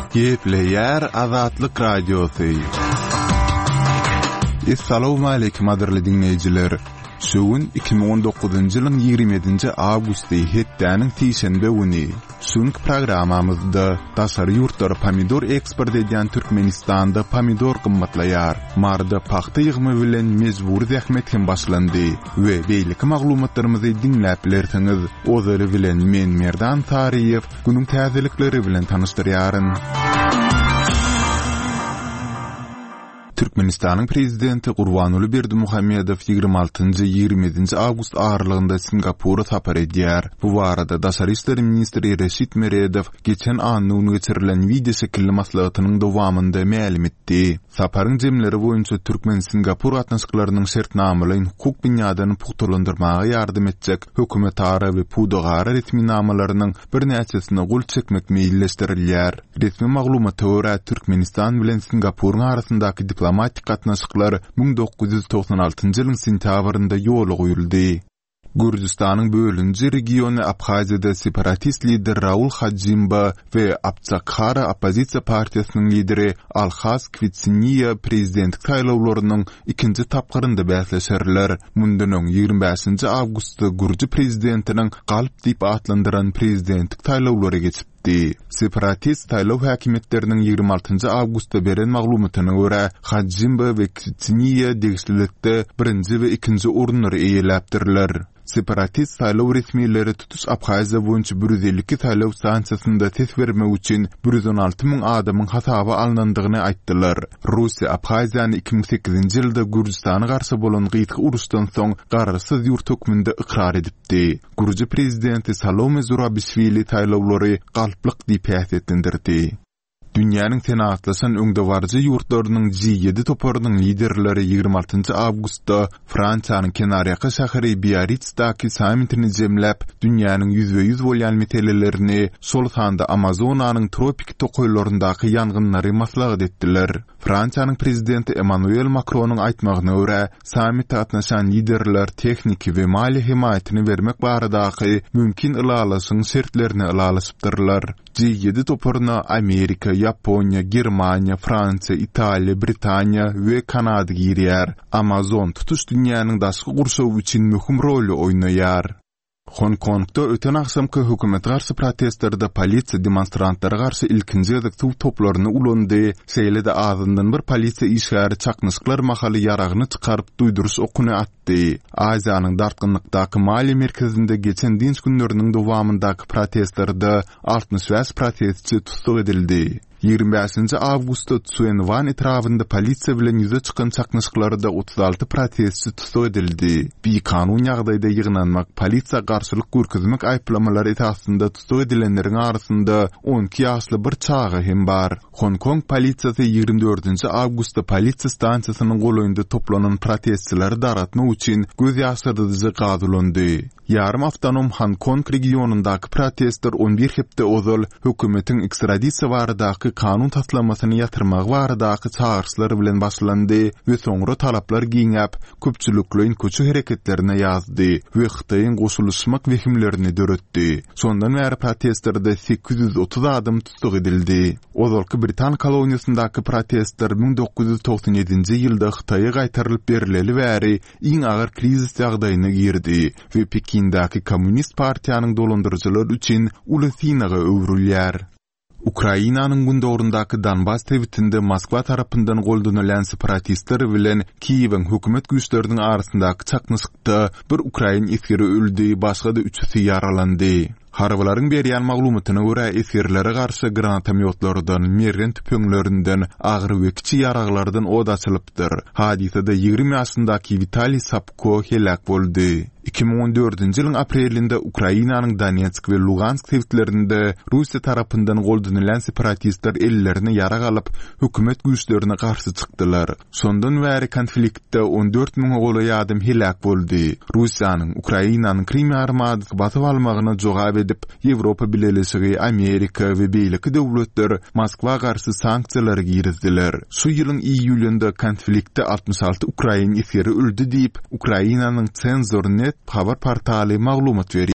Gepleyer Azatlyk Radiosu. Assalamu alaykum adirli dinleyijiler. Şuun 2019-njy ýylyň 27-nji awgusty hetdäniň tiýşenbe güni. Şuň programamyzda daşary ýurtlara pomidor eksport edýän Türkmenistanda pomidor gymmatlaýar. Marda paxta ýygymy bilen mejbur zähmet hem başlandy we beýleki maglumatlarymyzy dinläp bilersiňiz. Ozary bilen men Merdan Tariýew günüň täzelikleri bilen tanışdyrýaryn. Türkmenistanyň prezidenti Gurbanuly Berdimuhammedow 26-27 awgust aralygynda Singapura tapar edýär. Bu barada Daşary işleri ministri Reşit Meredow geçen anyny geçirilen video şekilli maslahatynyň dowamynda ma'lum etdi. Saparyň jemleri boýunça Türkmen-Singapur gatnaşyklarynyň şertnamalaryny hukuk binýadany puhturlandyrmaga ýardym etjek hökümetara we pudagara resmi namalarynyň bir näçesine gul çekmek meýilleşdirilýär. Resmi maglumata görä Türkmenistan bilen Singapuryň arasyndaky diplomatik gatnaşyklar 1996-njy ýylyň sentýabrynda ýola goýuldy. Gürjistanyň bölünji regiony Abhaziýada separatist lider Raul Hajimba we Abçakhara opozisiýa partiýasynyň lideri Alhaz Kvitsiniya prezidentlik saýlawlarynyň ikinji tapgyrynda bäsleşerler. Mundan öň 25-nji awgustda Gürji prezidentiniň galyp diýip atlandyran prezidentlik saýlawlary geçipdi. Separatist saýlaw häkimetleriniň 26-njy awgustda beren maglumatyna görä Hajimba we Kvitsiniya degişlilikde birinji we ikinji orunlary eýeläpdirler. Separatist saýlaw resmiýetleri tutuş Abhaziýa boýunça 152 saýlaw stansiyasynda ses bermek üçin 116.000 adamyň hasaba alınandygyny aýtdylar. Russiýa Abhaziýany 2008-nji ýylda Gürjistana garşy bolan gyýtky uruşdan soň garsyz ýurt hökmünde ikrar edipdi. Gürji prezidenti Salome Zurabishvili saýlawlary galyplyk diýip häsiýetlendirdi. Dünýäniň tenatlasan öňdewarjy ýurtlarynyň G7 toparynyň liderleri 26 awgustda Fransiýanyň Kenarýaky şäheri Biarritzdaky sammitini jemläp, dünýäniň 100% bolýan meselelerini, şol sanda Amazonanyň tropik tokoýlaryndaky ýangynlary maslahat etdiler. Fransiýanyň prezidenti Emmanuel Macronyň aýtmagyna görä, sammitde gatnaşan liderler tehnik we mali himayetini bermek baradaky mümkin ılalaşyň şertlerini ılalaşypdyrlar. G7 toparyna Amerika, Yaponiya, Germaniya, Fransiya, Italiya, Britaniya we Kanada girýär. Amazon tutuş dünýäniň daşky gurşawy üçin möhüm rol oýnaýar. Hong Kongda öten akşamky hökümet garşy protestlarda polisiýa demonstrantlara garşy ilkinji ýazyk toplaryny ulandy. Şeýlede azyndan bir polisiýa işgäri çaknyşyklar mahaly ýaragyny çykaryp duýduruş okuny atdy. Aziýanyň dartgynlykdaky Mali merkezinde geçen dinç günleriniň dowamyndaky protestlarda 65 protestçi tutsak edildi. 25-nji awgustda Tsuenwan etrafynda polisiýa bilen ýüze çykan çaknyşyklarda 36 protestçi tutsak edildi. Bir kanun ýagdaýda ýygnanmak, polisiýa garşylyk görkezmek aýplamalary esasında tutsak edilenleriň arasynda 12 ýaşly bir çaga hem bar. Hong Kong polisiýasy 24-nji awgustda polisiýa stansiýasynyň golaýynda toplanan protestçileri daratmak üçin göz ýaşyrdyjy gazylandy. Yarım avtonom Hong Kong regionundaky protestler 11 hepde ozal hökümetiň ekstradisiýa baradaky kanun taslamasyny ýatyrmak baradaky çağırşlary bilen başlandy we soňra talaplar giňäp köpçüliklerin köçü hereketlerine ýazdy we Hytaýyň goşuluşmak wehimlerini döretdi. Sondan bäri protestlerde 830 adam tutsak edildi. Ozalky Britan koloniýasyndaky protestler 1997-nji ýylda Hytaýa gaýtarylyp berileli bäri iň agyr krizis ýagdaýyna girdi we Pekindäki Kommunist partiýanyň dolandyrjylar üçin ulysynaga öwrülýär. Ukrainanyň gündorundaky Donbas tebitinde Moskwa tarapyndan goldanylan separatistler bilen Kiýewiň hökümet güýçleriniň arasyndaky çaknyşykda bir Ukrain eskeri öldü, başga da 3-si ýaralandy. Harwalaryň berýän maglumatyna görä esirlere garşy granatomyotlardan, merren tüpeňlerinden, agyr we kiçik ýaraglardan od açylypdyr. Hadisede 20 ýaşyndaky Vitaliy Sapko helak boldy. 2014-nji ýylyň aprelinde Ukrainanyň Donetsk we Lugansk tebitlerinde Russiýa tarapyndan goldanylan separatistler ellerini ýarag alyp hökümet güýçlerine garşy çykdylar. Sondan bäri konfliktde 14.000 goly adam helak boldy. Russiýanyň Ukrainanyň Krim armadasyny batyp almagyna jogap edip, Ýewropa Birleşigi, Amerika we beýleki döwletler Moskwa garşy sanksiýalar girizdiler. Şu ýylyň iýulynda konfliktde 66 Ukrain esiri öldü diýip Ukrainanyň Cenzor.net habar portaly maglumat berdi.